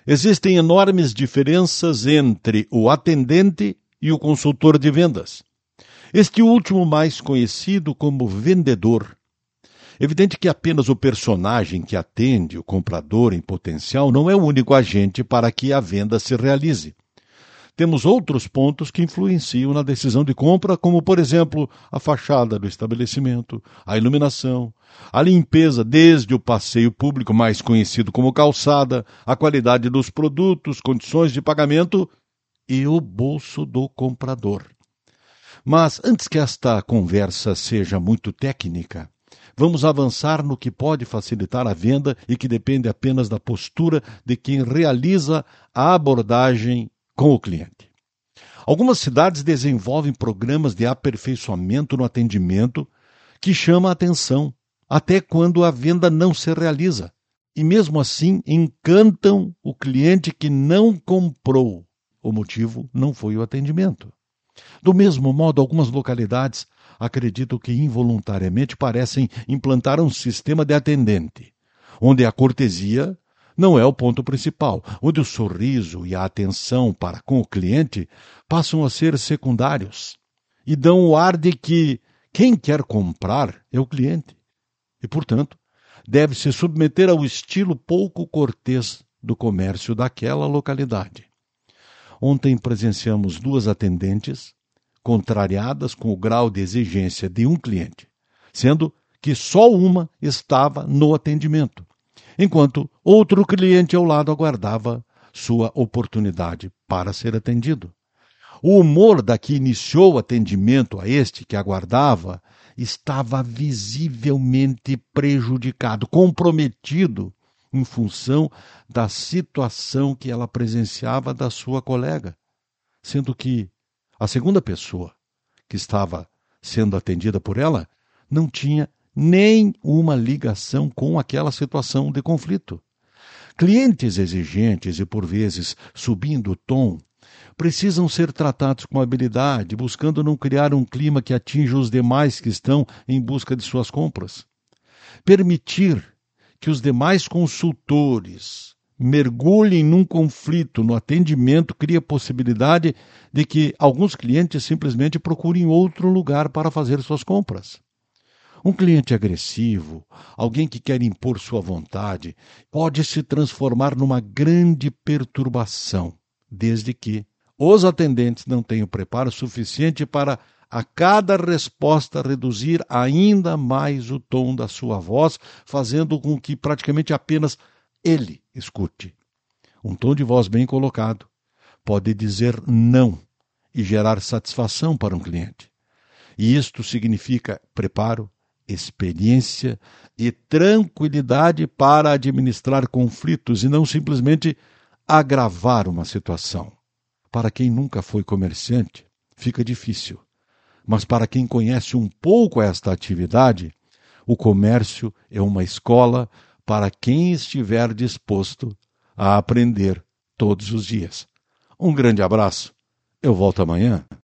Existem enormes diferenças entre o atendente e o consultor de vendas. Este último mais conhecido como vendedor. Evidente que apenas o personagem que atende o comprador em potencial não é o único agente para que a venda se realize. Temos outros pontos que influenciam na decisão de compra, como, por exemplo, a fachada do estabelecimento, a iluminação, a limpeza desde o passeio público, mais conhecido como calçada, a qualidade dos produtos, condições de pagamento e o bolso do comprador. Mas antes que esta conversa seja muito técnica, vamos avançar no que pode facilitar a venda e que depende apenas da postura de quem realiza a abordagem com o cliente. Algumas cidades desenvolvem programas de aperfeiçoamento no atendimento que chama a atenção, até quando a venda não se realiza. E mesmo assim encantam o cliente que não comprou. O motivo não foi o atendimento. Do mesmo modo, algumas localidades acredito que involuntariamente parecem implantar um sistema de atendente, onde a cortesia não é o ponto principal, onde o sorriso e a atenção para com o cliente passam a ser secundários e dão o ar de que quem quer comprar é o cliente e, portanto, deve se submeter ao estilo pouco cortês do comércio daquela localidade. Ontem presenciamos 2 atendentes contrariadas com o grau de exigência de um cliente, sendo que só uma estava no atendimento, enquanto outro cliente ao lado aguardava sua oportunidade para ser atendido. O humor da que iniciou o atendimento a este que aguardava estava visivelmente prejudicado, comprometido em função da situação que ela presenciava da sua colega, sendo que a segunda pessoa que estava sendo atendida por ela não tinha nem uma ligação com aquela situação de conflito. Clientes exigentes e, por vezes, subindo o tom, precisam ser tratados com habilidade, buscando não criar um clima que atinja os demais que estão em busca de suas compras. Permitir que os demais consultores mergulhem num conflito no atendimento cria a possibilidade de que alguns clientes simplesmente procurem outro lugar para fazer suas compras. Um cliente agressivo, alguém que quer impor sua vontade, pode se transformar numa grande perturbação, desde que os atendentes não tenham preparo suficiente para, a cada resposta, reduzir ainda mais o tom da sua voz, fazendo com que praticamente apenas ele escute. Um tom de voz bem colocado pode dizer não e gerar satisfação para um cliente. E isto significa preparo, experiência e tranquilidade para administrar conflitos e não simplesmente agravar uma situação. Para quem nunca foi comerciante, fica difícil. Mas para quem conhece um pouco esta atividade, o comércio é uma escola para quem estiver disposto a aprender todos os dias. Um grande abraço. Eu volto amanhã.